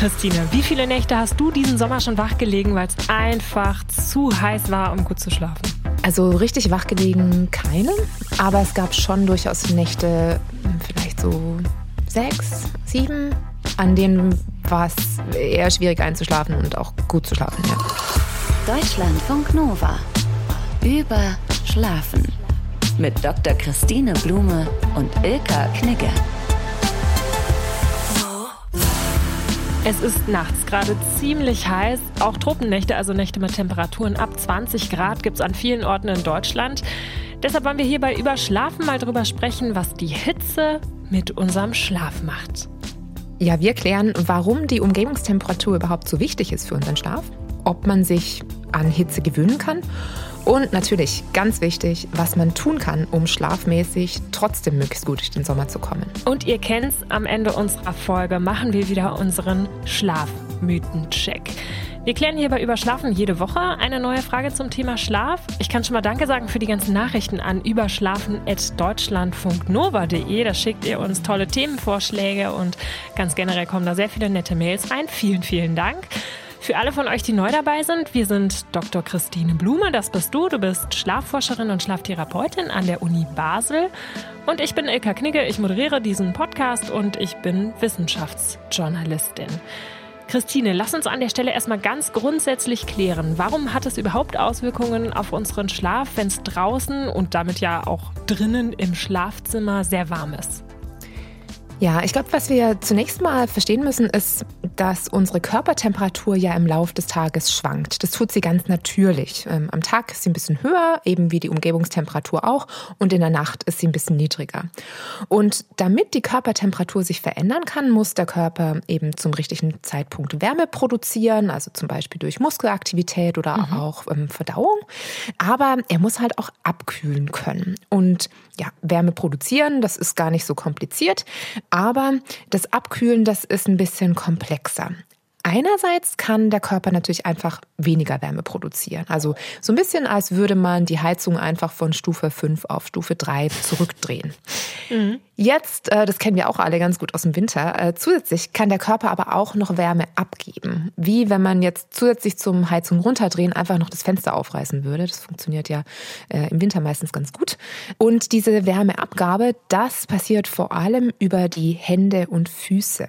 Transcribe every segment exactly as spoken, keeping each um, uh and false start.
Christine, wie viele Nächte hast du diesen Sommer schon wach gelegen, weil es einfach zu heiß war, um gut zu schlafen? Also richtig wach gelegen keine, aber es gab schon durchaus Nächte, vielleicht so sechs, sieben, an denen war es eher schwierig einzuschlafen und auch gut zu schlafen. Ja. Deutschlandfunk Nova. Über Schlafen. Mit Doktor Christine Blume und Ilka Knigge. Es ist nachts gerade ziemlich heiß. Auch Tropennächte, also Nächte mit Temperaturen ab zwanzig Grad, gibt es an vielen Orten in Deutschland. Deshalb wollen wir hier bei Über Schlafen mal drüber sprechen, was die Hitze mit unserem Schlaf macht. Ja, wir klären, warum die Umgebungstemperatur überhaupt so wichtig ist für unseren Schlaf, ob man sich an Hitze gewöhnen kann und natürlich, ganz wichtig, was man tun kann, um schlafmäßig trotzdem möglichst gut durch den Sommer zu kommen. Und ihr kennt's, am Ende unserer Folge machen wir wieder unseren Schlafmythen-Check. Wir klären hier bei Überschlafen jede Woche eine neue Frage zum Thema Schlaf. Ich kann schon mal Danke sagen für die ganzen Nachrichten an überschlafen at deutschlandfunknova punkt de. Da schickt ihr uns tolle Themenvorschläge und ganz generell kommen da sehr viele nette Mails rein. Vielen, vielen Dank. Für alle von euch, die neu dabei sind, wir sind Doktor Christine Blume, das bist du. Du bist Schlafforscherin und Schlaftherapeutin an der Uni Basel. Und ich bin Ilka Knigge, ich moderiere diesen Podcast und ich bin Wissenschaftsjournalistin. Christine, lass uns an der Stelle erstmal ganz grundsätzlich klären, warum hat es überhaupt Auswirkungen auf unseren Schlaf, wenn es draußen und damit ja auch drinnen im Schlafzimmer sehr warm ist? Ja, ich glaube, was wir zunächst mal verstehen müssen, ist, dass unsere Körpertemperatur ja im Laufe des Tages schwankt. Das tut sie ganz natürlich. Ähm, am Tag ist sie ein bisschen höher, eben wie die Umgebungstemperatur auch, und in der Nacht ist sie ein bisschen niedriger. Und damit die Körpertemperatur sich verändern kann, muss der Körper eben zum richtigen Zeitpunkt Wärme produzieren, also zum Beispiel durch Muskelaktivität oder mhm. auch ähm, Verdauung. Aber er muss halt auch abkühlen können. Und ja, Wärme produzieren, das ist gar nicht so kompliziert. Aber das Abkühlen, das ist ein bisschen komplexer. Einerseits kann der Körper natürlich einfach weniger Wärme produzieren. Also so ein bisschen, als würde man die Heizung einfach von Stufe fünf auf Stufe drei zurückdrehen. Mhm. Jetzt, das kennen wir auch alle ganz gut aus dem Winter, zusätzlich kann der Körper aber auch noch Wärme abgeben. Wie wenn man jetzt zusätzlich zum Heizung runterdrehen einfach noch das Fenster aufreißen würde. Das funktioniert ja im Winter meistens ganz gut. Und diese Wärmeabgabe, das passiert vor allem über die Hände und Füße.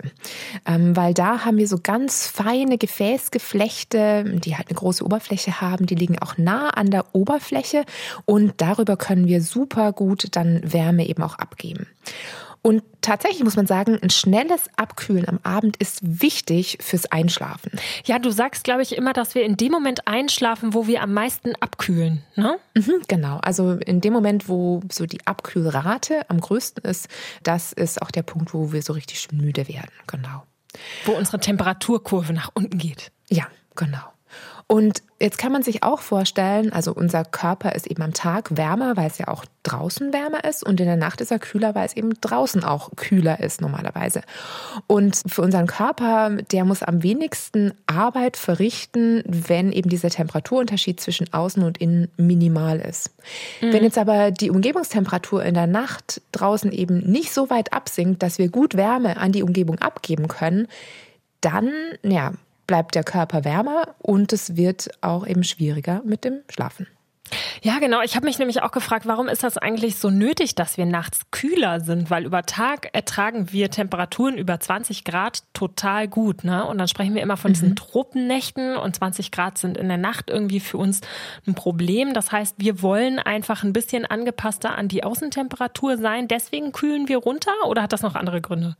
Weil da haben wir so ganz feine Gefäßgeflechte, die halt eine große Oberfläche haben. Die liegen auch nah an der Oberfläche und darüber können wir super gut dann Wärme eben auch abgeben. Und tatsächlich muss man sagen, ein schnelles Abkühlen am Abend ist wichtig fürs Einschlafen. Ja, du sagst, glaube ich, immer, dass wir in dem Moment einschlafen, wo wir am meisten abkühlen, ne? Mhm, genau, also in dem Moment, wo so die Abkühlrate am größten ist, das ist auch der Punkt, wo wir so richtig schön müde werden, genau. Wo unsere Temperaturkurve nach unten geht. Ja, genau. Und jetzt kann man sich auch vorstellen, also unser Körper ist eben am Tag wärmer, weil es ja auch draußen wärmer ist, und in der Nacht ist er kühler, weil es eben draußen auch kühler ist normalerweise. Und für unseren Körper, der muss am wenigsten Arbeit verrichten, wenn eben dieser Temperaturunterschied zwischen außen und innen minimal ist. Mhm. Wenn jetzt aber die Umgebungstemperatur in der Nacht draußen eben nicht so weit absinkt, dass wir gut Wärme an die Umgebung abgeben können, dann, ja, bleibt der Körper wärmer und es wird auch eben schwieriger mit dem Schlafen. Ja, genau. Ich habe mich nämlich auch gefragt, warum ist das eigentlich so nötig, dass wir nachts kühler sind? Weil über Tag ertragen wir Temperaturen über zwanzig Grad total gut, ne? Und dann sprechen wir immer von mhm. diesen Tropennächten, und zwanzig Grad sind in der Nacht irgendwie für uns ein Problem. Das heißt, wir wollen einfach ein bisschen angepasster an die Außentemperatur sein. Deswegen kühlen wir runter, oder hat das noch andere Gründe?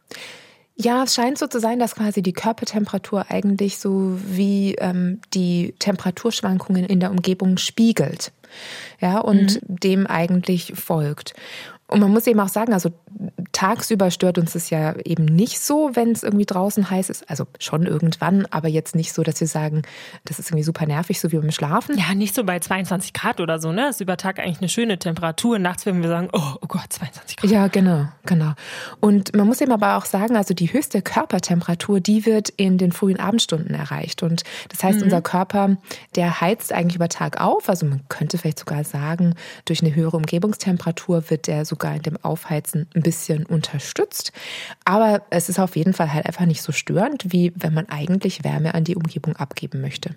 Ja, es scheint so zu sein, dass quasi die Körpertemperatur eigentlich so wie ähm, die Temperaturschwankungen in der Umgebung spiegelt, ja, und mhm. dem eigentlich folgt. Und man muss eben auch sagen, also tagsüber stört uns das ja eben nicht so, wenn es irgendwie draußen heiß ist. Also schon irgendwann, aber jetzt nicht so, dass wir sagen, das ist irgendwie super nervig, so wie beim Schlafen. Ja, nicht so bei zweiundzwanzig Grad oder so, ne? Das ist über Tag eigentlich eine schöne Temperatur. Nachts werden wir sagen, oh, oh Gott, zweiundzwanzig Grad. Ja, genau, genau. Und man muss eben aber auch sagen, also die höchste Körpertemperatur, die wird in den frühen Abendstunden erreicht. Und das heißt, mhm. unser Körper, der heizt eigentlich über Tag auf. Also man könnte vielleicht sogar sagen, durch eine höhere Umgebungstemperatur wird der sogar sogar in dem Aufheizen ein bisschen unterstützt. Aber es ist auf jeden Fall halt einfach nicht so störend, wie wenn man eigentlich Wärme an die Umgebung abgeben möchte.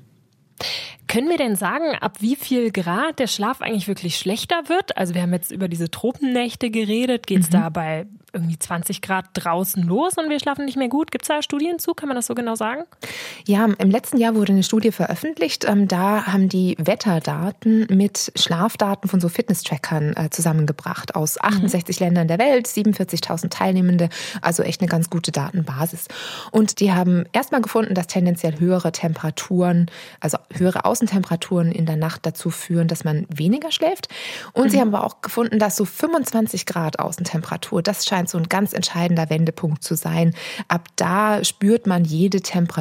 Können wir denn sagen, ab wie viel Grad der Schlaf eigentlich wirklich schlechter wird? Also wir haben jetzt über diese Tropennächte geredet. Geht es mhm. da bei irgendwie zwanzig Grad draußen los und wir schlafen nicht mehr gut? Gibt es da Studien zu? Kann man das so genau sagen? Ja, im letzten Jahr wurde eine Studie veröffentlicht. Da haben die Wetterdaten mit Schlafdaten von so Fitness-Trackern zusammengebracht aus achtundsechzig mhm. Ländern der Welt, siebenundvierzigtausend Teilnehmende, also echt eine ganz gute Datenbasis. Und die haben erstmal gefunden, dass tendenziell höhere Temperaturen, also höhere Außentemperaturen in der Nacht dazu führen, dass man weniger schläft. Und mhm. sie haben aber auch gefunden, dass so fünfundzwanzig Grad Außentemperatur, das scheint so ein ganz entscheidender Wendepunkt zu sein. Ab da spürt man jede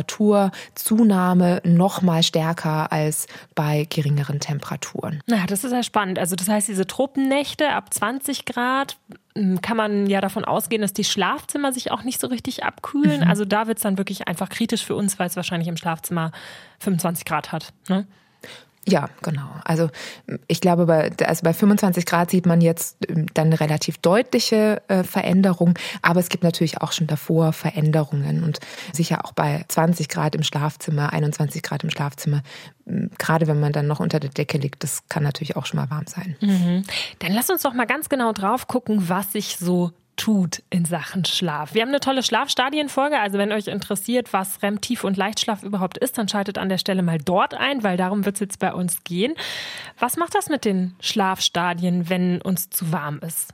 Temperaturzunahme noch mal stärker als bei geringeren Temperaturen. Na, das ist ja spannend. Also das heißt, diese Tropennächte ab zwanzig Grad kann man ja davon ausgehen, dass die Schlafzimmer sich auch nicht so richtig abkühlen. Mhm. Also da wird es dann wirklich einfach kritisch für uns, weil es wahrscheinlich im Schlafzimmer fünfundzwanzig Grad hat, ne? Ja, genau. Also ich glaube, bei, also bei fünfundzwanzig Grad sieht man jetzt dann eine relativ deutliche äh, Veränderung, aber es gibt natürlich auch schon davor Veränderungen und sicher auch bei zwanzig Grad im Schlafzimmer, einundzwanzig Grad im Schlafzimmer, gerade wenn man dann noch unter der Decke liegt, das kann natürlich auch schon mal warm sein. Mhm. Dann lass uns doch mal ganz genau drauf gucken, was sich so tut in Sachen Schlaf. Wir haben eine tolle Schlafstadienfolge, also wenn euch interessiert, was R E M, Tief- und Leichtschlaf überhaupt ist, dann schaltet an der Stelle mal dort ein, weil darum wird es jetzt bei uns gehen. Was macht das mit den Schlafstadien, wenn uns zu warm ist?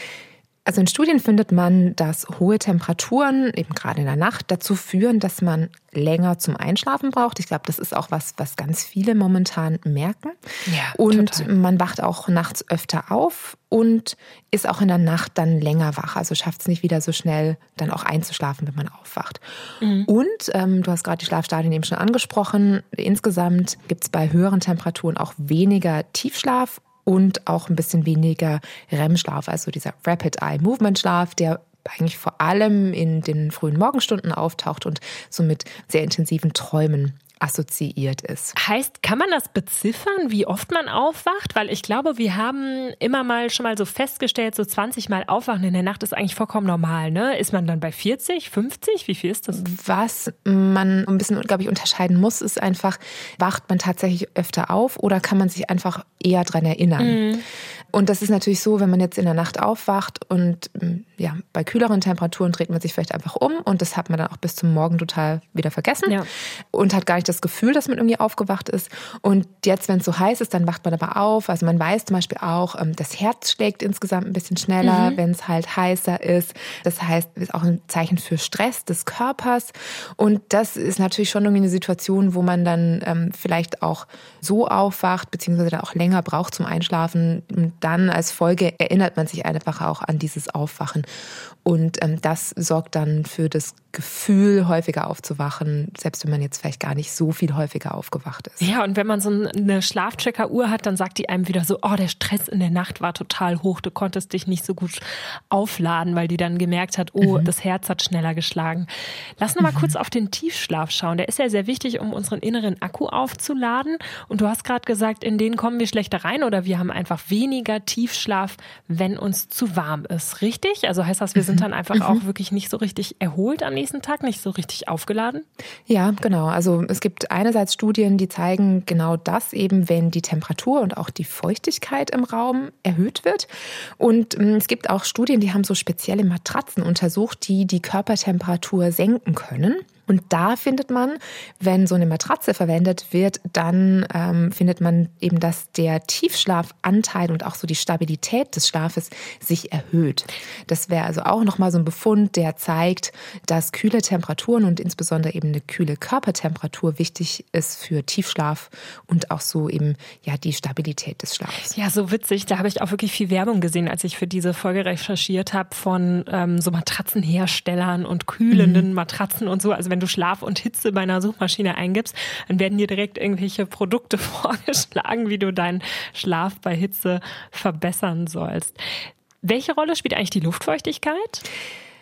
Also in Studien findet man, dass hohe Temperaturen, eben gerade in der Nacht, dazu führen, dass man länger zum Einschlafen braucht. Ich glaube, das ist auch was, was ganz viele momentan merken. Ja, und total. Man wacht auch nachts öfter auf und ist auch in der Nacht dann länger wach. Also schafft es nicht wieder so schnell, dann auch einzuschlafen, wenn man aufwacht. Mhm. Und ähm, du hast gerade die Schlafstadien eben schon angesprochen. Insgesamt gibt es bei höheren Temperaturen auch weniger Tiefschlaf und auch ein bisschen weniger R E M-Schlaf, also dieser Rapid Eye Movement Schlaf, der eigentlich vor allem in den frühen Morgenstunden auftaucht und so mit sehr intensiven Träumen assoziiert ist. Heißt, kann man das beziffern, wie oft man aufwacht? Weil ich glaube, wir haben immer mal schon mal so festgestellt, so zwanzig Mal aufwachen in der Nacht ist eigentlich vollkommen normal, ne? Ist man dann bei vierzig, fünfzig? Wie viel ist das? Was man ein bisschen, glaube ich, unterscheiden muss, ist einfach, wacht man tatsächlich öfter auf oder kann man sich einfach eher dran erinnern? Mhm. Und das ist natürlich so, wenn man jetzt in der Nacht aufwacht und ja, bei kühleren Temperaturen dreht man sich vielleicht einfach um und das hat man dann auch bis zum Morgen total wieder vergessen ja. und hat gar nicht das Gefühl, dass man irgendwie aufgewacht ist. Und jetzt, wenn es so heiß ist, dann wacht man aber auf. Also man weiß zum Beispiel auch, das Herz schlägt insgesamt ein bisschen schneller, mhm. wenn es halt heißer ist. Das heißt, es ist auch ein Zeichen für Stress des Körpers. Und das ist natürlich schon irgendwie eine Situation, wo man dann ähm, vielleicht auch so aufwacht, beziehungsweise dann auch länger braucht zum Einschlafen. Und dann als Folge erinnert man sich einfach auch an dieses Aufwachen. Und ähm, das sorgt dann für das Gefühl, häufiger aufzuwachen, selbst wenn man jetzt vielleicht gar nicht so viel häufiger aufgewacht ist. Ja, und wenn man so eine Schlaftracker-Uhr hat, dann sagt die einem wieder so, oh, der Stress in der Nacht war total hoch, du konntest dich nicht so gut aufladen, weil die dann gemerkt hat, oh, mhm. das Herz hat schneller geschlagen. Lass noch mal mhm. kurz auf den Tiefschlaf schauen. Der ist ja sehr wichtig, um unseren inneren Akku aufzuladen. Und du hast gerade gesagt, in den kommen wir schlechter rein oder wir haben einfach weniger Tiefschlaf, wenn uns zu warm ist. Richtig? Also heißt das, wir sind dann einfach mhm. auch wirklich nicht so richtig erholt am nächsten Tag, nicht so richtig aufgeladen? Ja, genau. Also es gibt einerseits Studien, die zeigen genau das eben, wenn die Temperatur und auch die Feuchtigkeit im Raum erhöht wird. Und es gibt auch Studien, die haben so spezielle Matratzen untersucht, die die Körpertemperatur senken können. Und da findet man, wenn so eine Matratze verwendet wird, dann ähm, findet man eben, dass der Tiefschlafanteil und auch so die Stabilität des Schlafes sich erhöht. Das wäre also auch nochmal so ein Befund, der zeigt, dass kühle Temperaturen und insbesondere eben eine kühle Körpertemperatur wichtig ist für Tiefschlaf und auch so eben ja die Stabilität des Schlafs. Ja, so witzig. Da habe ich auch wirklich viel Werbung gesehen, als ich für diese Folge recherchiert habe von ähm, so Matratzenherstellern und kühlenden mhm. Matratzen und so. Also wenn du Schlaf und Hitze bei einer Suchmaschine eingibst, dann werden dir direkt irgendwelche Produkte vorgeschlagen, wie du deinen Schlaf bei Hitze verbessern sollst. Welche Rolle spielt eigentlich die Luftfeuchtigkeit?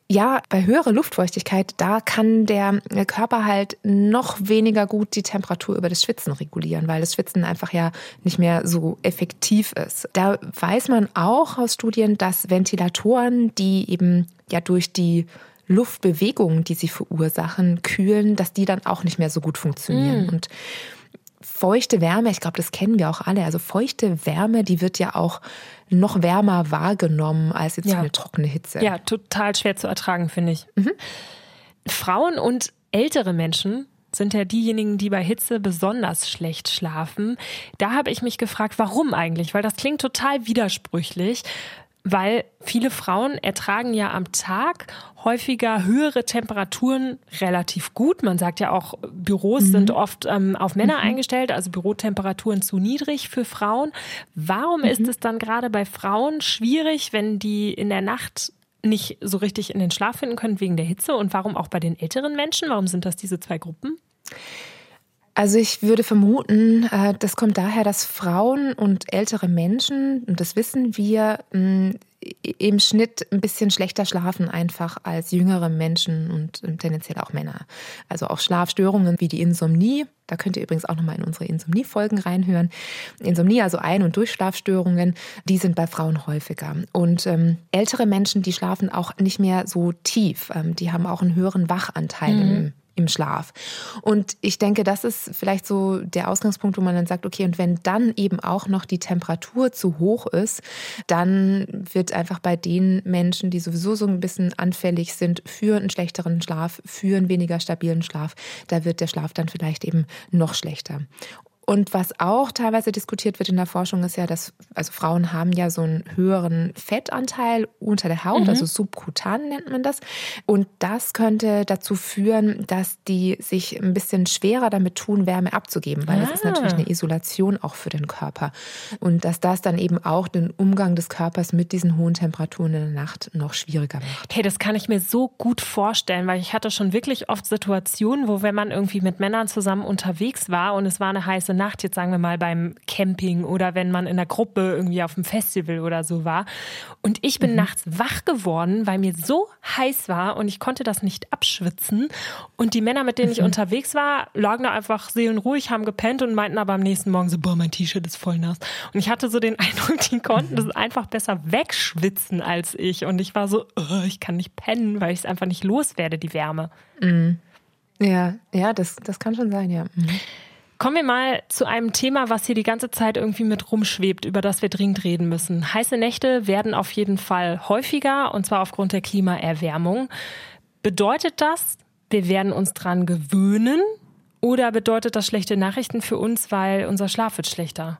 Ja, bei höherer Luftfeuchtigkeit, da kann der Körper halt noch weniger gut die Temperatur über das Schwitzen regulieren, weil das Schwitzen einfach ja nicht mehr so effektiv ist. Da weiß man auch aus Studien, dass Ventilatoren, die eben ja durch die Luftbewegungen, die sie verursachen, kühlen, dass die dann auch nicht mehr so gut funktionieren. Mm. Und feuchte Wärme, ich glaube, das kennen wir auch alle, also feuchte Wärme, die wird ja auch noch wärmer wahrgenommen als jetzt ja. eine trockene Hitze. Ja, total schwer zu ertragen, finde ich. Mhm. Frauen und ältere Menschen sind ja diejenigen, die bei Hitze besonders schlecht schlafen. Da habe ich mich gefragt, warum eigentlich? Weil das klingt total widersprüchlich. Weil viele Frauen ertragen ja am Tag häufiger höhere Temperaturen relativ gut. Man sagt ja auch, Büros mhm. sind oft ähm, auf Männer mhm. eingestellt, also Bürotemperaturen zu niedrig für Frauen. Warum mhm. ist es dann gerade bei Frauen schwierig, wenn die in der Nacht nicht so richtig in den Schlaf finden können wegen der Hitze? Und warum auch bei den älteren Menschen? Warum sind das diese zwei Gruppen? Also ich würde vermuten, das kommt daher, dass Frauen und ältere Menschen, und das wissen wir, im Schnitt ein bisschen schlechter schlafen einfach als jüngere Menschen und tendenziell auch Männer. Also auch Schlafstörungen wie die Insomnie, da könnt ihr übrigens auch nochmal in unsere Insomnie-Folgen reinhören. Insomnie, also Ein- und Durchschlafstörungen, die sind bei Frauen häufiger. Und ähm, ältere Menschen, die schlafen auch nicht mehr so tief. Ähm, die haben auch einen höheren Wachanteil mhm. im im Schlaf. Und ich denke, das ist vielleicht so der Ausgangspunkt, wo man dann sagt, okay, und wenn dann eben auch noch die Temperatur zu hoch ist, dann wird einfach bei den Menschen, die sowieso so ein bisschen anfällig sind für einen schlechteren Schlaf, für einen weniger stabilen Schlaf, da wird der Schlaf dann vielleicht eben noch schlechter. Und was auch teilweise diskutiert wird in der Forschung ist ja, dass also Frauen haben ja so einen höheren Fettanteil unter der Haut, mhm. also subkutan nennt man das. Und das könnte dazu führen, dass die sich ein bisschen schwerer damit tun, Wärme abzugeben, weil ah. das ist natürlich eine Isolation auch für den Körper. Und dass das dann eben auch den Umgang des Körpers mit diesen hohen Temperaturen in der Nacht noch schwieriger macht. Hey, das kann ich mir so gut vorstellen, weil ich hatte schon wirklich oft Situationen, wo wenn man irgendwie mit Männern zusammen unterwegs war und es war eine heiße Nacht, jetzt sagen wir mal beim Camping oder wenn man in einer Gruppe irgendwie auf einem Festival oder so war. Und ich bin mhm. nachts wach geworden, weil mir so heiß war und ich konnte das nicht abschwitzen. Und die Männer, mit denen ich mhm. unterwegs war, lagen da einfach seelenruhig, haben gepennt und meinten aber am nächsten Morgen so, boah, mein T-Shirt ist voll nass. Und ich hatte so den Eindruck, die konnten das einfach besser wegschwitzen als ich. Und ich war so, oh, ich kann nicht pennen, weil ich es einfach nicht loswerde, die Wärme. Mhm. Ja, ja, das, das kann schon sein, ja. Mhm. Kommen wir mal zu einem Thema, was hier die ganze Zeit irgendwie mit rumschwebt, über das wir dringend reden müssen. Heiße Nächte werden auf jeden Fall häufiger, und zwar aufgrund der Klimaerwärmung. Bedeutet das, wir werden uns dran gewöhnen, oder bedeutet das schlechte Nachrichten für uns, weil unser Schlaf wird schlechter?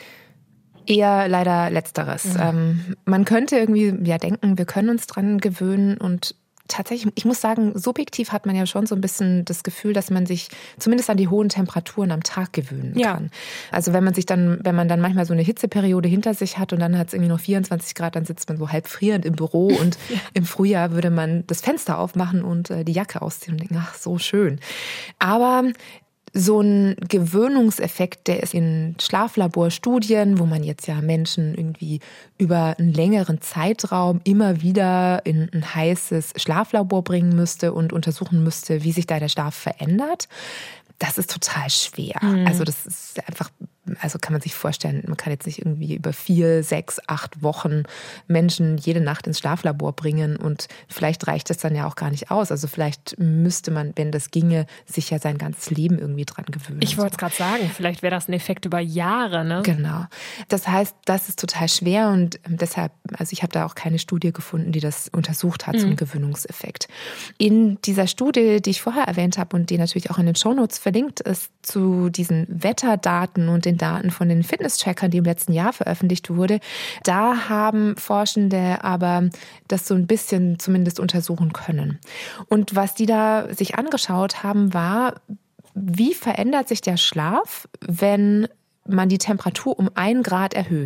Eher leider Letzteres. Mhm. Ähm, man könnte irgendwie ja denken, wir können uns dran gewöhnen, und tatsächlich, ich muss sagen, subjektiv hat man ja schon so ein bisschen das Gefühl, dass man sich zumindest an die hohen Temperaturen am Tag gewöhnen ja. kann. Also wenn man sich dann, wenn man dann manchmal so eine Hitzeperiode hinter sich hat und dann hat es irgendwie noch vierundzwanzig Grad, dann sitzt man so halb frierend im Büro und ja. im Frühjahr würde man das Fenster aufmachen und äh, die Jacke ausziehen und denken, ach, so schön. Aber so ein Gewöhnungseffekt, der ist in Schlaflaborstudien, wo man jetzt ja Menschen irgendwie über einen längeren Zeitraum immer wieder in ein heißes Schlaflabor bringen müsste und untersuchen müsste, wie sich da der Schlaf verändert. Das ist total schwer. Mhm. Also das ist einfach, also kann man sich vorstellen, man kann jetzt nicht irgendwie über vier, sechs, acht Wochen Menschen jede Nacht ins Schlaflabor bringen, und vielleicht reicht das dann ja auch gar nicht aus. Also vielleicht müsste man, wenn das ginge, sich ja sein ganzes Leben irgendwie dran gewöhnen. Ich wollte es gerade sagen, vielleicht wäre das ein Effekt über Jahre, ne? Genau. Das heißt, das ist total schwer, und deshalb, also ich habe da auch keine Studie gefunden, die das untersucht hat, mhm. so einen Gewöhnungseffekt. In dieser Studie, die ich vorher erwähnt habe und die natürlich auch in den Shownotes verlinkt ist, zu diesen Wetterdaten und den Daten von den Fitnesscheckern, die im letzten Jahr veröffentlicht wurde, da haben Forschende aber das so ein bisschen zumindest untersuchen können. Und was die da sich angeschaut haben, war, wie verändert sich der Schlaf, wenn man die Temperatur um ein Grad erhöht.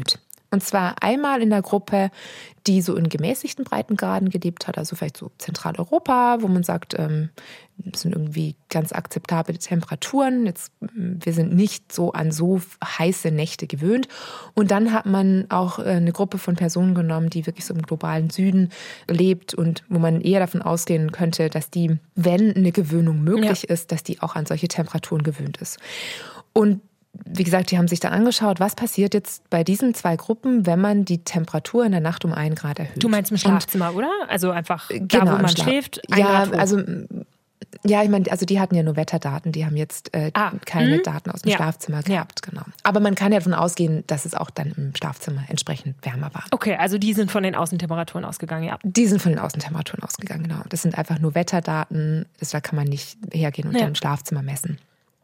Und zwar einmal in der Gruppe, die so in gemäßigten Breitengraden gelebt hat, also vielleicht so Zentraleuropa, wo man sagt, ähm, das sind irgendwie ganz akzeptable Temperaturen. Jetzt, wir sind nicht so an so heiße Nächte gewöhnt. Und dann hat man auch eine Gruppe von Personen genommen, die wirklich so im globalen Süden lebt und wo man eher davon ausgehen könnte, dass die, wenn eine Gewöhnung möglich ja. ist, dass die auch an solche Temperaturen gewöhnt ist. Und wie gesagt, die haben sich da angeschaut, was passiert jetzt bei diesen zwei Gruppen, wenn man die Temperatur in der Nacht um einen Grad erhöht. Du meinst im Schlafzimmer, und, oder? Also einfach da, genau, wo man schläft, ein ja, Grad hoch. also ja, ich meine, also die hatten ja nur Wetterdaten, die haben jetzt äh, ah, keine mh. Daten aus dem ja. Schlafzimmer gehabt, ja. genau. Aber man kann ja davon ausgehen, dass es auch dann im Schlafzimmer entsprechend wärmer war. Okay, also die sind von den Außentemperaturen ausgegangen, ja. Die sind von den Außentemperaturen ausgegangen, genau. Das sind einfach nur Wetterdaten, das, da kann man nicht hergehen und ja. im Schlafzimmer messen.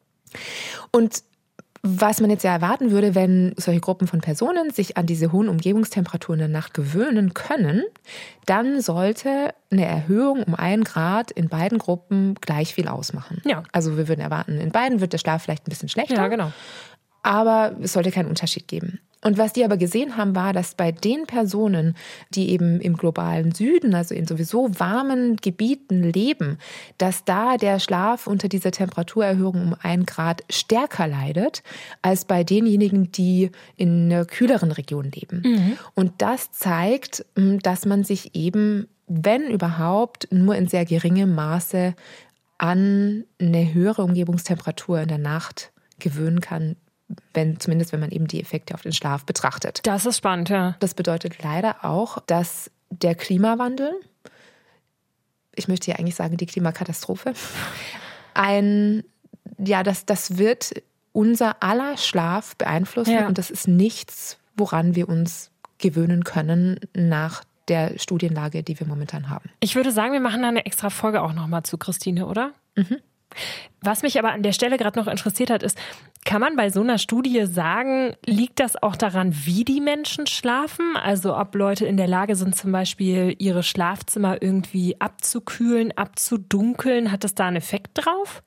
Und was man jetzt ja erwarten würde, wenn solche Gruppen von Personen sich an diese hohen Umgebungstemperaturen in der Nacht gewöhnen können, dann sollte eine Erhöhung um einen Grad in beiden Gruppen gleich viel ausmachen. Ja. Also wir würden erwarten, in beiden wird der Schlaf vielleicht ein bisschen schlechter, ja, genau. aber es sollte keinen Unterschied geben. Und was die aber gesehen haben, war, dass bei den Personen, die eben im globalen Süden, also in sowieso warmen Gebieten leben, dass da der Schlaf unter dieser Temperaturerhöhung um einen Grad stärker leidet, als bei denjenigen, die in einer kühleren Region leben. Mhm. Und das zeigt, dass man sich eben, wenn überhaupt, nur in sehr geringem Maße an eine höhere Umgebungstemperatur in der Nacht gewöhnen kann, wenn, zumindest wenn man eben die Effekte auf den Schlaf betrachtet. Das ist spannend, ja. Das bedeutet leider auch, dass der Klimawandel, ich möchte ja eigentlich sagen die Klimakatastrophe, ein, ja, das, das wird unser aller Schlaf beeinflussen ja. und das ist nichts, woran wir uns gewöhnen können nach der Studienlage, die wir momentan haben. Ich würde sagen, wir machen da eine extra Folge auch nochmal zu, Christine, oder? Mhm. Was mich aber an der Stelle gerade noch interessiert hat, ist, kann man bei so einer Studie sagen, liegt das auch daran, wie die Menschen schlafen? Also ob Leute in der Lage sind, zum Beispiel ihre Schlafzimmer irgendwie abzukühlen, abzudunkeln? Hat das da einen Effekt drauf?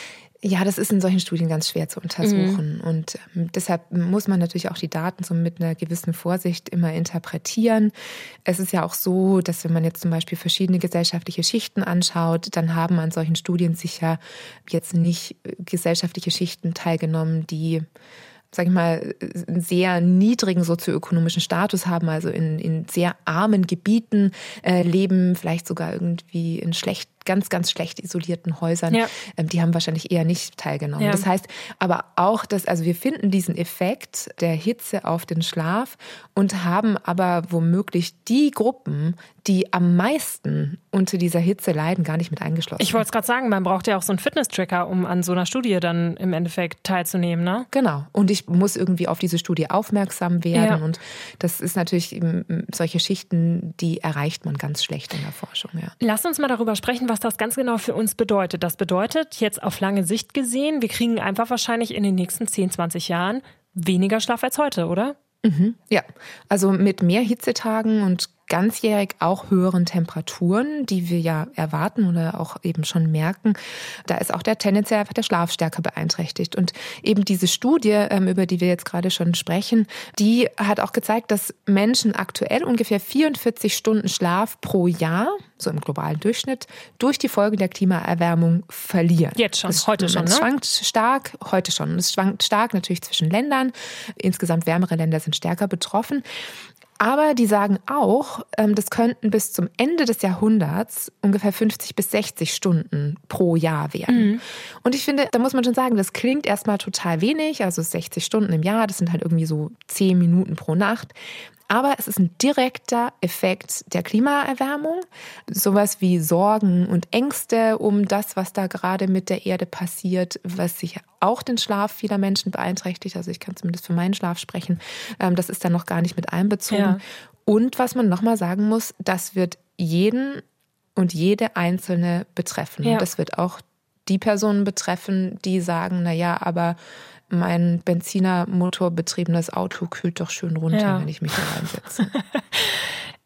Ja, das ist in solchen Studien ganz schwer zu untersuchen. Mhm. Und deshalb muss man natürlich auch die Daten so mit einer gewissen Vorsicht immer interpretieren. Es ist ja auch so, dass wenn man jetzt zum Beispiel verschiedene gesellschaftliche Schichten anschaut, dann haben an solchen Studien sicher jetzt nicht gesellschaftliche Schichten teilgenommen, die, sag ich mal, einen sehr niedrigen sozioökonomischen Status haben, also in, in sehr armen Gebieten äh, leben, vielleicht sogar irgendwie in schlecht, ganz, ganz schlecht isolierten Häusern. Ja. Ähm, die haben wahrscheinlich eher nicht teilgenommen. Ja. Das heißt aber auch, dass, also wir finden diesen Effekt der Hitze auf den Schlaf und haben aber womöglich die Gruppen, die am meisten unter dieser Hitze leiden, gar nicht mit eingeschlossen. Ich wollte es gerade sagen, man braucht ja auch so einen Fitness-Tracker, um an so einer Studie dann im Endeffekt teilzunehmen, ne? Genau. Und ich muss irgendwie auf diese Studie aufmerksam werden. Ja. Und das ist natürlich solche Schichten, die erreicht man ganz schlecht in der Forschung. Ja. Lass uns mal darüber sprechen, was das ganz genau für uns bedeutet. Das bedeutet jetzt auf lange Sicht gesehen, wir kriegen einfach wahrscheinlich in den nächsten zehn, zwanzig Jahren weniger Schlaf als heute, oder? Mhm, ja, also mit mehr Hitzetagen und ganzjährig auch höheren Temperaturen, die wir ja erwarten oder auch eben schon merken, da ist auch der tendenziell einfach der Schlaf stärker beeinträchtigt. Und eben diese Studie, über die wir jetzt gerade schon sprechen, die hat auch gezeigt, dass Menschen aktuell ungefähr vierundvierzig Stunden Schlaf pro Jahr, so im globalen Durchschnitt, durch die Folgen der Klimaerwärmung verlieren. Jetzt schon, das, heute schon, ne? Es schwankt stark, heute schon. Es schwankt stark natürlich zwischen Ländern. Insgesamt wärmere Länder sind stärker betroffen. Aber die sagen auch, das könnten bis zum Ende des Jahrhunderts ungefähr fünfzig bis sechzig Stunden pro Jahr werden. Mhm. Und ich finde, da muss man schon sagen, das klingt erstmal total wenig, also sechzig Stunden im Jahr, das sind halt irgendwie so zehn Minuten pro Nacht. Aber es ist ein direkter Effekt der Klimaerwärmung. Sowas wie Sorgen und Ängste um das, was da gerade mit der Erde passiert, was sicher auch den Schlaf vieler Menschen beeinträchtigt. Also ich kann zumindest für meinen Schlaf sprechen. Das ist dann noch gar nicht mit einbezogen. Ja. Und was man nochmal sagen muss, das wird jeden und jede Einzelne betreffen. Ja. Und das wird auch die Personen betreffen, die sagen, na ja, aber mein Benzinermotorbetriebenes Auto kühlt doch schön runter, ja. wenn ich mich da reinsetze.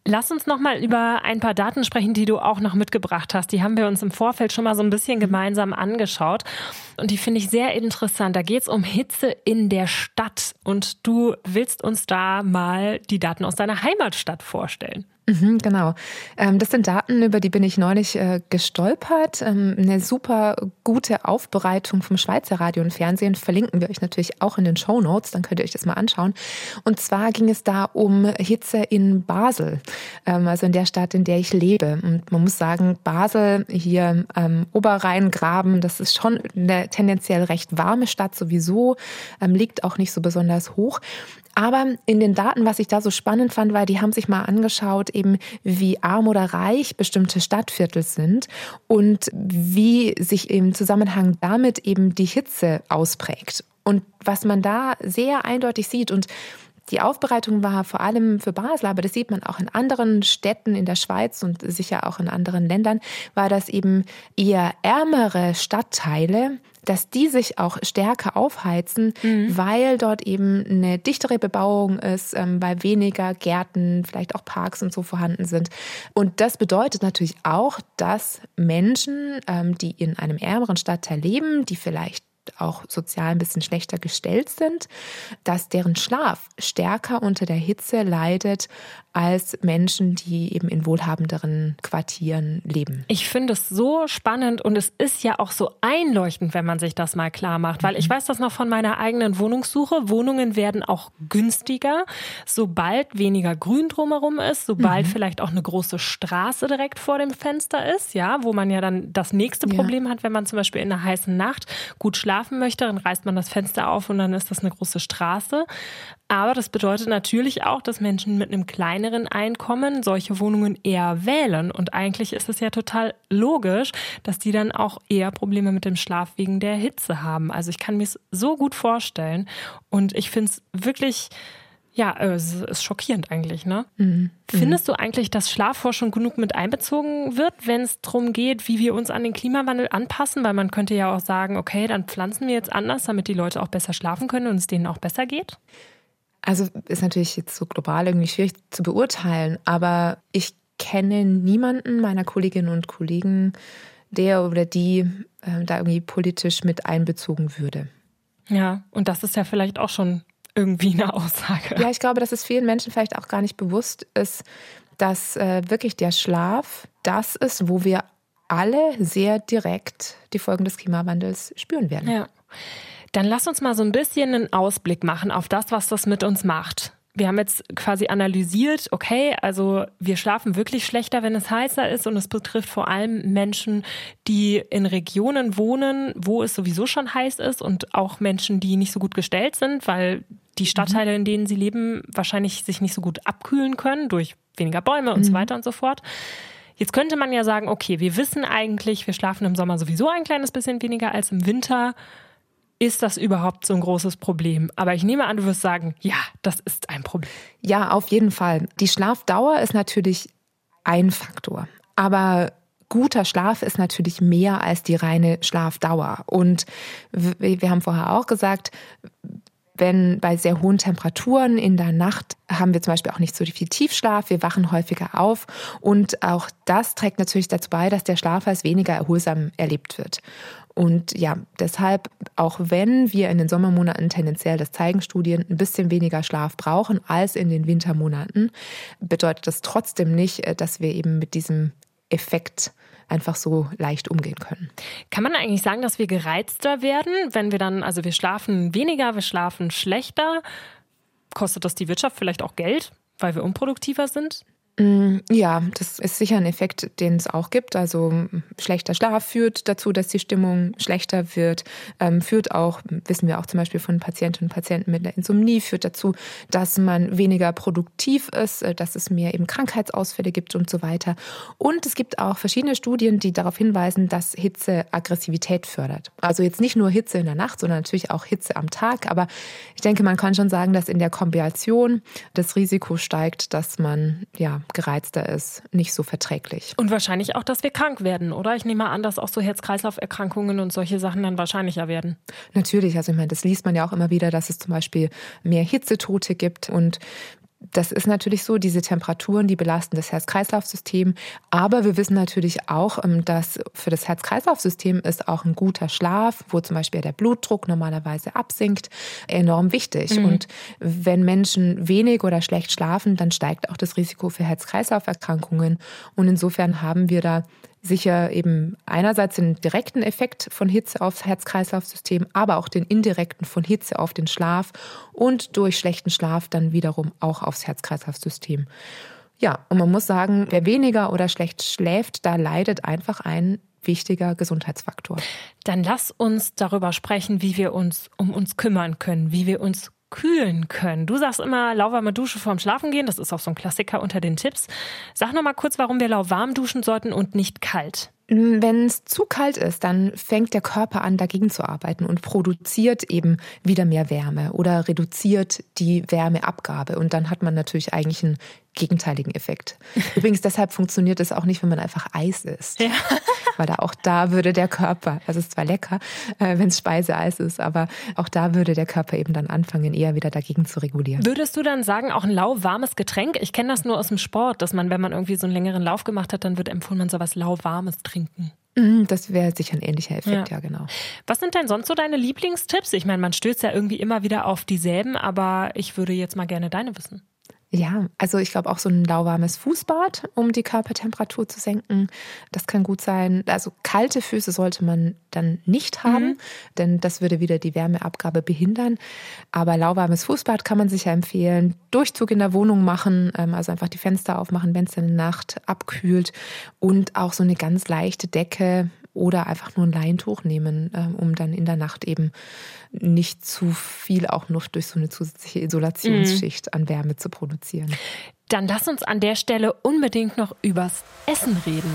Lass uns noch mal über ein paar Daten sprechen, die du auch noch mitgebracht hast. Die haben wir uns im Vorfeld schon mal so ein bisschen gemeinsam angeschaut. Und die finde ich sehr interessant. Da geht es um Hitze in der Stadt. Und du willst uns da mal die Daten aus deiner Heimatstadt vorstellen. Mhm, genau. Das sind Daten, über die bin ich neulich gestolpert. Eine super gute Aufbereitung vom Schweizer Radio und Fernsehen verlinken wir euch natürlich auch in den Shownotes, dann könnt ihr euch das mal anschauen. Und zwar ging es da um Hitze in Basel, also in der Stadt, in der ich lebe. Und man muss sagen, Basel hier am Oberrheingraben, das ist schon eine tendenziell recht warme Stadt sowieso, liegt auch nicht so besonders hoch. Aber in den Daten, was ich da so spannend fand, war, die haben sich mal angeschaut, eben wie arm oder reich bestimmte Stadtviertel sind und wie sich im Zusammenhang damit eben die Hitze ausprägt. Und was man da sehr eindeutig sieht, und die Aufbereitung war vor allem für Basel, aber das sieht man auch in anderen Städten in der Schweiz und sicher auch in anderen Ländern, war, dass eben eher ärmere Stadtteile, dass die sich auch stärker aufheizen, mhm. weil dort eben eine dichtere Bebauung ist, ähm, weil weniger Gärten, vielleicht auch Parks und so vorhanden sind. Und das bedeutet natürlich auch, dass Menschen, ähm, die in einem ärmeren Stadtteil leben, die vielleicht auch sozial ein bisschen schlechter gestellt sind, dass deren Schlaf stärker unter der Hitze leidet als Menschen, die eben in wohlhabenderen Quartieren leben. Ich finde es so spannend und es ist ja auch so einleuchtend, wenn man sich das mal klar macht, weil ich weiß das noch von meiner eigenen Wohnungssuche. Wohnungen werden auch günstiger, sobald weniger Grün drumherum ist, sobald mhm. vielleicht auch eine große Straße direkt vor dem Fenster ist, ja, wo man ja dann das nächste Problem ja. hat, wenn man zum Beispiel in einer heißen Nacht gut schlafen möchte, dann reißt man das Fenster auf und dann ist das eine große Straße. Aber das bedeutet natürlich auch, dass Menschen mit einem kleineren Einkommen solche Wohnungen eher wählen. Und eigentlich ist es ja total logisch, dass die dann auch eher Probleme mit dem Schlaf wegen der Hitze haben. Also ich kann mir es so gut vorstellen. Und ich finde es wirklich, ja, es ist schockierend eigentlich, ne? Mhm. Findest du eigentlich, dass Schlafforschung genug mit einbezogen wird, wenn es darum geht, wie wir uns an den Klimawandel anpassen? Weil man könnte ja auch sagen, okay, dann pflanzen wir jetzt anders, damit die Leute auch besser schlafen können und es denen auch besser geht? Also ist natürlich jetzt so global irgendwie schwierig zu beurteilen, aber ich kenne niemanden meiner Kolleginnen und Kollegen, der oder die äh, da irgendwie politisch mit einbezogen würde. Ja, und das ist ja vielleicht auch schon irgendwie eine Aussage. Ja, ich glaube, dass es vielen Menschen vielleicht auch gar nicht bewusst ist, dass äh, wirklich der Schlaf das ist, wo wir alle sehr direkt die Folgen des Klimawandels spüren werden. Ja. Dann lass uns mal so ein bisschen einen Ausblick machen auf das, was das mit uns macht. Wir haben jetzt quasi analysiert, okay, also wir schlafen wirklich schlechter, wenn es heißer ist und es betrifft vor allem Menschen, die in Regionen wohnen, wo es sowieso schon heiß ist und auch Menschen, die nicht so gut gestellt sind, weil die Stadtteile, in denen sie leben, wahrscheinlich sich nicht so gut abkühlen können durch weniger Bäume und mhm. so weiter und so fort. Jetzt könnte man ja sagen, okay, wir wissen eigentlich, wir schlafen im Sommer sowieso ein kleines bisschen weniger als im Winter. Ist das überhaupt so ein großes Problem? Aber ich nehme an, du wirst sagen, ja, das ist ein Problem. Ja, auf jeden Fall. Die Schlafdauer ist natürlich ein Faktor. Aber guter Schlaf ist natürlich mehr als die reine Schlafdauer. Und wir haben vorher auch gesagt, wenn bei sehr hohen Temperaturen in der Nacht haben wir zum Beispiel auch nicht so viel Tiefschlaf, wir wachen häufiger auf und auch das trägt natürlich dazu bei, dass der Schlaf als weniger erholsam erlebt wird. Und ja, deshalb, auch wenn wir in den Sommermonaten tendenziell, das zeigen Studien, ein bisschen weniger Schlaf brauchen als in den Wintermonaten, bedeutet das trotzdem nicht, dass wir eben mit diesem Effekt einfach so leicht umgehen können. Kann man eigentlich sagen, dass wir gereizter werden, wenn wir dann, also wir schlafen weniger, wir schlafen schlechter? Kostet das die Wirtschaft vielleicht auch Geld, weil wir unproduktiver sind? Ja, das ist sicher ein Effekt, den es auch gibt. Also schlechter Schlaf führt dazu, dass die Stimmung schlechter wird, ähm, führt auch, wissen wir auch zum Beispiel von Patientinnen und Patienten mit einer Insomnie, führt dazu, dass man weniger produktiv ist, dass es mehr eben Krankheitsausfälle gibt und so weiter. Und es gibt auch verschiedene Studien, die darauf hinweisen, dass Hitze Aggressivität fördert. Also jetzt nicht nur Hitze in der Nacht, sondern natürlich auch Hitze am Tag. Aber ich denke, man kann schon sagen, dass in der Kombination das Risiko steigt, dass man ja gereizter ist, nicht so verträglich. Und wahrscheinlich auch, dass wir krank werden, oder? Ich nehme an, dass auch so Herz-Kreislauf-Erkrankungen und solche Sachen dann wahrscheinlicher werden. Natürlich, also ich meine, das liest man ja auch immer wieder, dass es zum Beispiel mehr Hitzetote gibt und Das ist natürlich so, diese Temperaturen, die belasten das Herz-Kreislauf-System. Aber wir wissen natürlich auch, dass für das Herz-Kreislauf-System ist auch ein guter Schlaf, wo zum Beispiel der Blutdruck normalerweise absinkt, enorm wichtig. Mhm. Und wenn Menschen wenig oder schlecht schlafen, dann steigt auch das Risiko für Herz-Kreislauf-Erkrankungen. Und insofern haben wir da sicher eben einerseits den direkten Effekt von Hitze aufs Herz-Kreislauf-System, aber auch den indirekten von Hitze auf den Schlaf und durch schlechten Schlaf dann wiederum auch aufs Herz-Kreislauf-System. Ja, und man muss sagen, wer weniger oder schlecht schläft, da leidet einfach ein wichtiger Gesundheitsfaktor. Dann lass uns darüber sprechen, wie wir uns um uns kümmern können, wie wir uns kühlen können. Du sagst immer, lauwarme Dusche vorm Schlafen gehen. Das ist auch so ein Klassiker unter den Tipps. Sag noch mal kurz, warum wir lauwarm duschen sollten und nicht kalt. Wenn es zu kalt ist, dann fängt der Körper an, dagegen zu arbeiten und produziert eben wieder mehr Wärme oder reduziert die Wärmeabgabe. Und dann hat man natürlich eigentlich einen gegenteiligen Effekt. Übrigens, deshalb funktioniert es auch nicht, wenn man einfach Eis isst. Ja. Weil da auch da würde der Körper, also es ist zwar lecker, äh, wenn es Speiseeis ist, aber auch da würde der Körper eben dann anfangen, eher wieder dagegen zu regulieren. Würdest du dann sagen, auch ein lauwarmes Getränk? Ich kenne das nur aus dem Sport, dass man, wenn man irgendwie so einen längeren Lauf gemacht hat, dann wird empfohlen, man soll was lauwarmes trinken. Das wäre sicher ein ähnlicher Effekt, ja. ja, genau. Was sind denn sonst so deine Lieblingstipps? Ich meine, man stößt ja irgendwie immer wieder auf dieselben, aber ich würde jetzt mal gerne deine wissen. Ja, also ich glaube auch so ein lauwarmes Fußbad, um die Körpertemperatur zu senken. Das kann gut sein. Also kalte Füße sollte man dann nicht haben, mhm. denn das würde wieder die Wärmeabgabe behindern. Aber lauwarmes Fußbad kann man sicher empfehlen. Durchzug in der Wohnung machen, also einfach die Fenster aufmachen, wenn es dann in der Nacht abkühlt. Und auch so eine ganz leichte Decke oder einfach nur ein Leintuch nehmen, um dann in der Nacht eben nicht zu viel auch noch durch so eine zusätzliche Isolationsschicht an Wärme zu produzieren. Dann lass uns an der Stelle unbedingt noch übers Essen reden.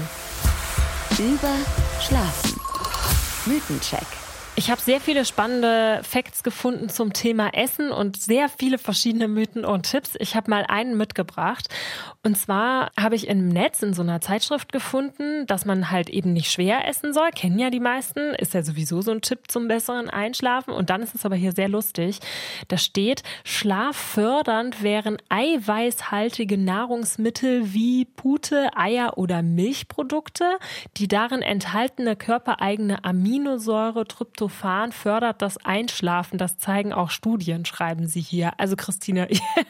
Über Schlafen. Mythencheck. Ich habe sehr viele spannende Facts gefunden zum Thema Essen und sehr viele verschiedene Mythen und Tipps. Ich habe mal einen mitgebracht. Und zwar habe ich im Netz in so einer Zeitschrift gefunden, dass man halt eben nicht schwer essen soll. Kennen ja die meisten. Ist ja sowieso so ein Tipp zum besseren Einschlafen. Und dann ist es aber hier sehr lustig. Da steht, schlaffördernd wären eiweißhaltige Nahrungsmittel wie Pute, Eier oder Milchprodukte. Die darin enthaltene körpereigene Aminosäure Tryptophan fördert das Einschlafen. Das zeigen auch Studien, schreiben sie hier. Also Christine,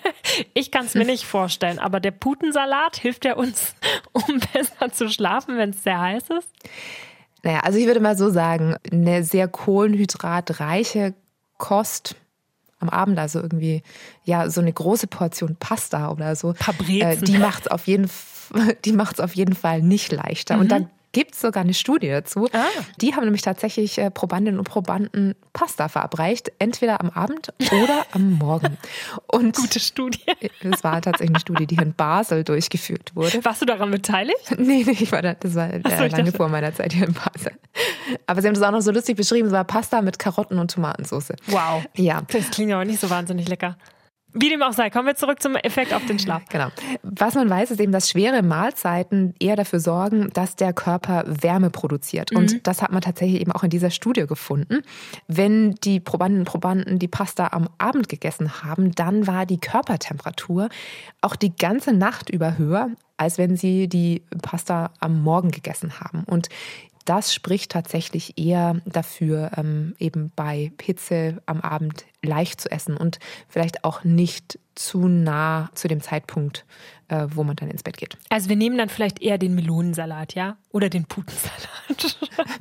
ich kann es mir nicht vorstellen, aber der Putensalat, hilft der uns, um besser zu schlafen, wenn es sehr heiß ist? Naja, also ich würde mal so sagen, eine sehr kohlenhydratreiche Kost am Abend, also irgendwie ja so eine große Portion Pasta oder so, Paar Brezen. Äh, die macht's auf jeden die macht's auf jeden Fall nicht leichter. Mhm. Und dann gibt es sogar eine Studie dazu. Ah. Die haben nämlich tatsächlich äh, Probandinnen und Probanden Pasta verabreicht, entweder am Abend oder am Morgen. Und gute Studie. Das war tatsächlich eine Studie, die hier in Basel durchgeführt wurde. Warst du daran beteiligt? Nee, nee, ich war da, das war äh, so, lange dachte. vor meiner Zeit hier in Basel. Aber sie haben das auch noch so lustig beschrieben, es war Pasta mit Karotten und Tomatensauce. Wow. Ja. Das klingt aber nicht so wahnsinnig lecker. Wie dem auch sei, kommen wir zurück zum Effekt auf den Schlaf. Genau. Was man weiß, ist eben, dass schwere Mahlzeiten eher dafür sorgen, dass der Körper Wärme produziert. Und mhm. das hat man tatsächlich eben auch in dieser Studie gefunden. Wenn die Probandinnen und Probanden die Pasta am Abend gegessen haben, dann war die Körpertemperatur auch die ganze Nacht über höher, als wenn sie die Pasta am Morgen gegessen haben. Und das spricht tatsächlich eher dafür, ähm, eben bei Hitze am Abend leicht zu essen und vielleicht auch nicht zu nah zu dem Zeitpunkt, äh, wo man dann ins Bett geht. Also wir nehmen dann vielleicht eher den Melonensalat, ja? Oder den Putensalat.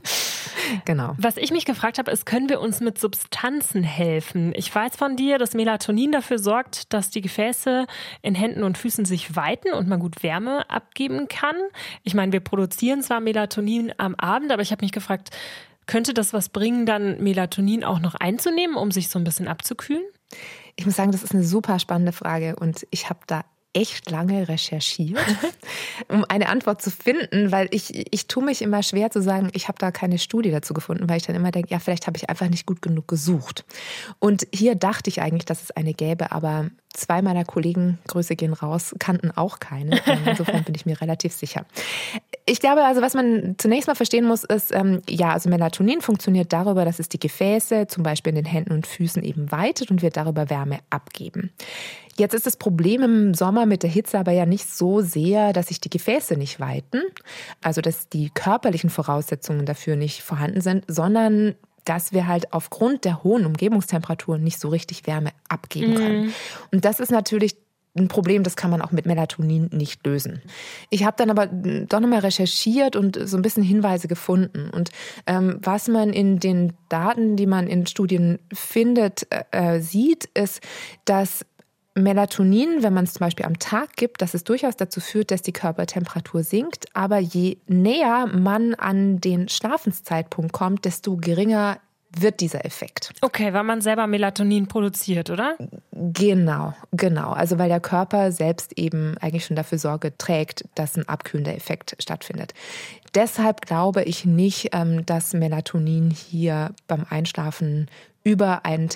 Genau. Was ich mich gefragt habe, ist, können wir uns mit Substanzen helfen? Ich weiß von dir, dass Melatonin dafür sorgt, dass die Gefäße in Händen und Füßen sich weiten und man gut Wärme abgeben kann. Ich meine, wir produzieren zwar Melatonin am Abend, aber ich habe mich gefragt, könnte das was bringen, dann Melatonin auch noch einzunehmen, um sich so ein bisschen abzukühlen? Ich muss sagen, das ist eine super spannende Frage und ich habe da echt lange recherchiert, um eine Antwort zu finden, weil ich, ich tue mich immer schwer zu sagen, ich habe da keine Studie dazu gefunden, weil ich dann immer denke, ja, vielleicht habe ich einfach nicht gut genug gesucht. Und hier dachte ich eigentlich, dass es eine gäbe, aber zwei meiner Kollegen, Grüße gehen raus, kannten auch keine. Insofern bin ich mir relativ sicher. Ich glaube, also was man zunächst mal verstehen muss, ist, ähm, ja, also Melatonin funktioniert darüber, dass es die Gefäße zum Beispiel in den Händen und Füßen eben weitet und wir darüber Wärme abgeben. Jetzt ist das Problem im Sommer mit der Hitze aber ja nicht so sehr, dass sich die Gefäße nicht weiten, also dass die körperlichen Voraussetzungen dafür nicht vorhanden sind, sondern dass wir halt aufgrund der hohen Umgebungstemperaturen nicht so richtig Wärme abgeben können. Mm. Und das ist natürlich ein Problem, das kann man auch mit Melatonin nicht lösen. Ich habe dann aber doch nochmal recherchiert und so ein bisschen Hinweise gefunden. Und ähm, was man in den Daten, die man in Studien findet, äh, sieht, ist, dass Melatonin, wenn man es zum Beispiel am Tag gibt, dass es durchaus dazu führt, dass die Körpertemperatur sinkt. Aber je näher man an den Schlafenszeitpunkt kommt, desto geringer wird dieser Effekt. Okay, weil man selber Melatonin produziert, oder? Genau, genau. Also weil der Körper selbst eben eigentlich schon dafür Sorge trägt, dass ein abkühlender Effekt stattfindet. Deshalb glaube ich nicht, dass Melatonin hier beim Einschlafen über einen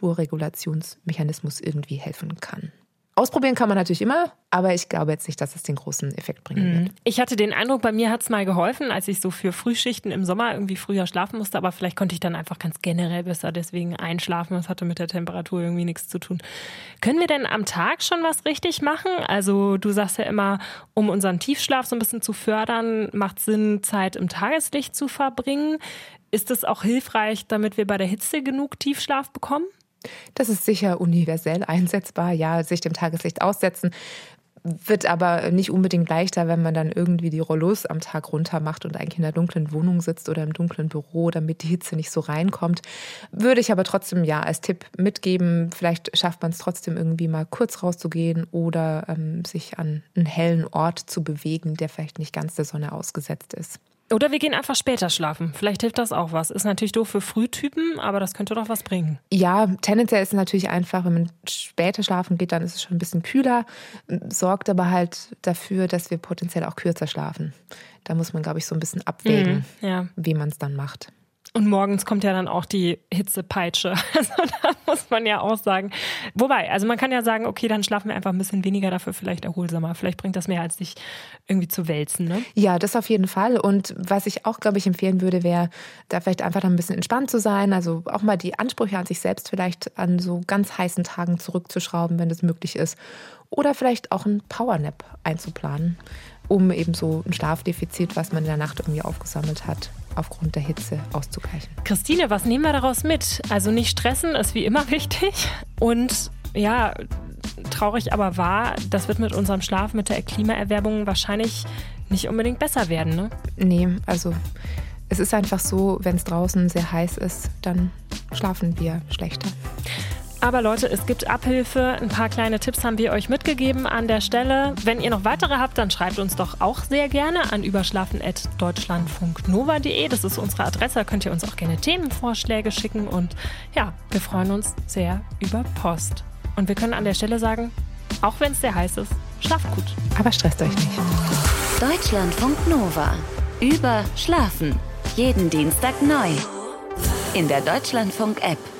Temperaturregulationsmechanismus irgendwie helfen kann. Ausprobieren kann man natürlich immer, aber ich glaube jetzt nicht, dass es den großen Effekt bringen wird. Ich hatte den Eindruck, bei mir hat es mal geholfen, als ich so für Frühschichten im Sommer irgendwie früher schlafen musste, aber vielleicht konnte ich dann einfach ganz generell besser deswegen einschlafen. Das hatte mit der Temperatur irgendwie nichts zu tun. Können wir denn am Tag schon was richtig machen? Also du sagst ja immer, um unseren Tiefschlaf so ein bisschen zu fördern, macht Sinn, Zeit im Tageslicht zu verbringen. Ist es auch hilfreich, damit wir bei der Hitze genug Tiefschlaf bekommen? Das ist sicher universell einsetzbar, ja, sich dem Tageslicht aussetzen. Wird aber nicht unbedingt leichter, wenn man dann irgendwie die Rollos am Tag runter macht und eigentlich in der dunklen Wohnung sitzt oder im dunklen Büro, damit die Hitze nicht so reinkommt. Würde ich aber trotzdem ja als Tipp mitgeben, vielleicht schafft man es trotzdem irgendwie mal kurz rauszugehen oder ähm, sich an einen hellen Ort zu bewegen, der vielleicht nicht ganz der Sonne ausgesetzt ist. Oder wir gehen einfach später schlafen. Vielleicht hilft das auch was. Ist natürlich doof für Frühtypen, aber das könnte doch was bringen. Ja, tendenziell ist es natürlich einfach, wenn man später schlafen geht, dann ist es schon ein bisschen kühler. Sorgt aber halt dafür, dass wir potenziell auch kürzer schlafen. Da muss man, glaube ich, so ein bisschen abwägen, mhm, ja. wie man es dann macht. Und morgens kommt ja dann auch die Hitzepeitsche. Also da muss man ja auch sagen. Wobei, also man kann ja sagen, okay, dann schlafen wir einfach ein bisschen weniger, dafür vielleicht erholsamer. Vielleicht bringt das mehr, als sich irgendwie zu wälzen, ne? Ja, das auf jeden Fall. Und was ich auch, glaube ich, empfehlen würde, wäre, da vielleicht einfach dann ein bisschen entspannt zu sein. Also auch mal die Ansprüche an sich selbst vielleicht an so ganz heißen Tagen zurückzuschrauben, wenn das möglich ist. Oder vielleicht auch ein Powernap einzuplanen, um eben so ein Schlafdefizit, was man in der Nacht irgendwie aufgesammelt hat, aufgrund der Hitze auszugleichen. Christine, was nehmen wir daraus mit? Also nicht stressen ist wie immer wichtig und ja, traurig aber wahr, das wird mit unserem Schlaf, mit der Klimaerwärmung wahrscheinlich nicht unbedingt besser werden, ne? Nee, also es ist einfach so, wenn es draußen sehr heiß ist, dann schlafen wir schlechter. Aber Leute, es gibt Abhilfe. Ein paar kleine Tipps haben wir euch mitgegeben an der Stelle. Wenn ihr noch weitere habt, dann schreibt uns doch auch sehr gerne an überschlafen at deutschlandfunk nova punkt de. Das ist unsere Adresse, da könnt ihr uns auch gerne Themenvorschläge schicken. Und ja, wir freuen uns sehr über Post. Und wir können an der Stelle sagen, auch wenn es sehr heiß ist, schlaft gut. Aber stresst euch nicht. Deutschlandfunk Nova. Über Schlafen. Jeden Dienstag neu. In der Deutschlandfunk-App.